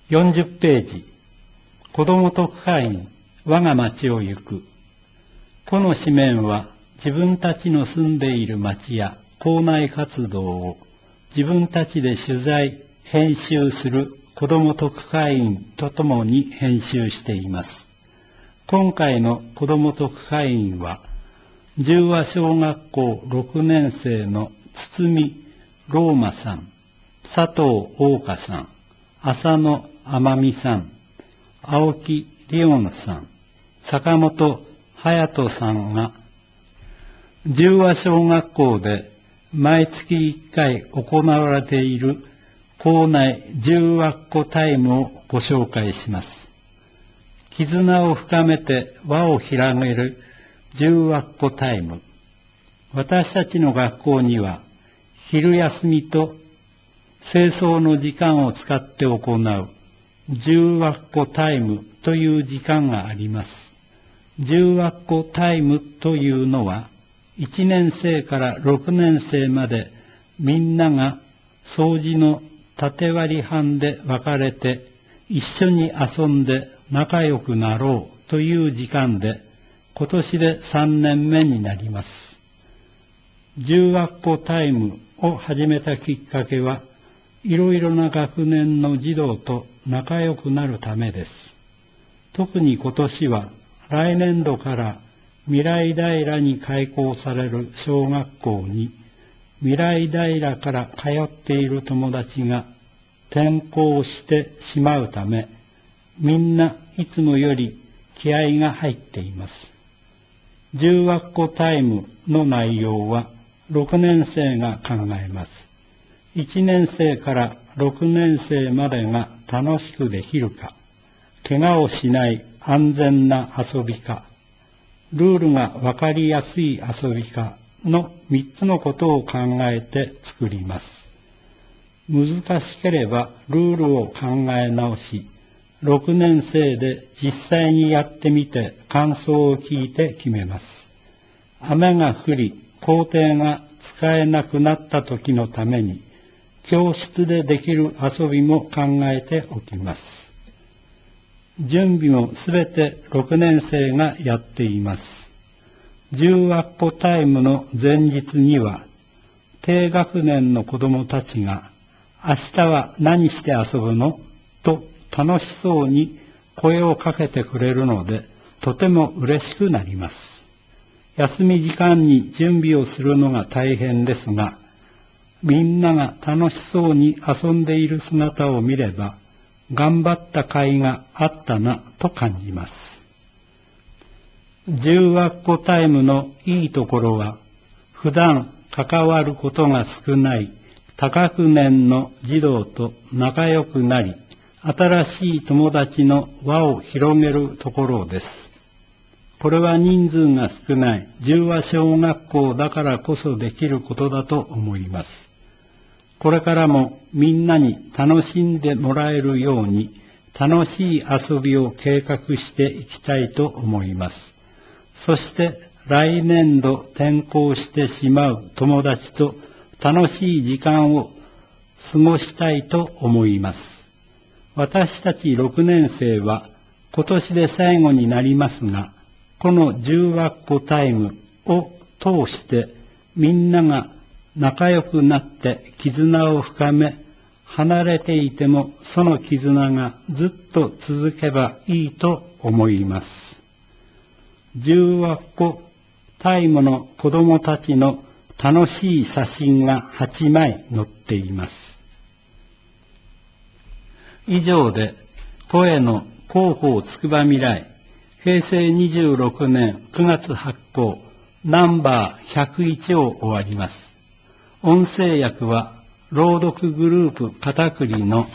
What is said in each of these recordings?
40ページ、子ども特派員、我が町を行く。この紙面は自分たちの住んでいる町や校内活動を自分たちで取材、編集する子ども特派員とともに編集しています。今回の子ども特派員は、十和小学校6年生の堤ローマさん、佐藤大香さん、浅野天美さん、青木リオンさん、坂本隼人さんが、十和小学校で毎月1回行われている校内十和っ子タイムをご紹介します。絆を深めて輪を広げる十和っ子タイム。私たちの学校には昼休みと清掃の時間を使って行う十和っ子タイムという時間があります。十和っ子タイムというのは1年生から6年生までみんなが掃除の縦割り班で分かれて一緒に遊んで仲良くなろうという時間で今年で3年目になります。十和っ子タイムを始めたきっかけはいろいろな学年の児童と仲良くなるためです。特に今年は来年度から未来平に開校される小学校に未来平から通っている友達が転校してしまうため、みんないつもより気合が入っています。十和っ子タイムの内容は6年生が考えます。1年生から6年生までが楽しくできるか、怪我をしない安全な遊びか、ルールがわかりやすい遊びかの3つのことを考えて作ります。難しければルールを考え直し、6年生で実際にやってみて感想を聞いて決めます。雨が降り、校庭が使えなくなった時のために、教室でできる遊びも考えておきます。準備もすべて6年生がやっています。十和っ子タイムの前日には、低学年の子どもたちが、明日は何して遊ぶのと楽しそうに声をかけてくれるので、とても嬉しくなります。休み時間に準備をするのが大変ですが、みんなが楽しそうに遊んでいる姿を見れば、頑張った甲斐があったなと感じます。十和っ子タイムのいいところは、普段関わることが少ない多学年の児童と仲良くなり、新しい友達の輪を広げるところです。これは人数が少ない十和小学校だからこそできることだと思います。これからもみんなに楽しんでもらえるように楽しい遊びを計画していきたいと思います。そして来年度転校してしまう友達と楽しい時間を過ごしたいと思います。私たち6年生は今年で最後になりますが、この十和っ子タイムを通してみんなが仲良くなって絆を深め、離れていてもその絆がずっと続けばいいと思います。十和っ子タイムの子どもたちの楽しい写真が8枚載っています。以上で声の広報つくば未来平成26年9月発行ナンバー101を終わります。音声訳は朗読グループ片栗の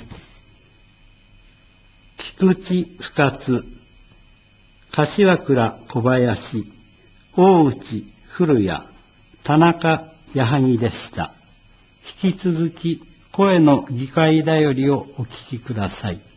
菊池深津、柏倉小林、大内古谷、田中矢作でした。引き続き声の議会だよりをお聞きください。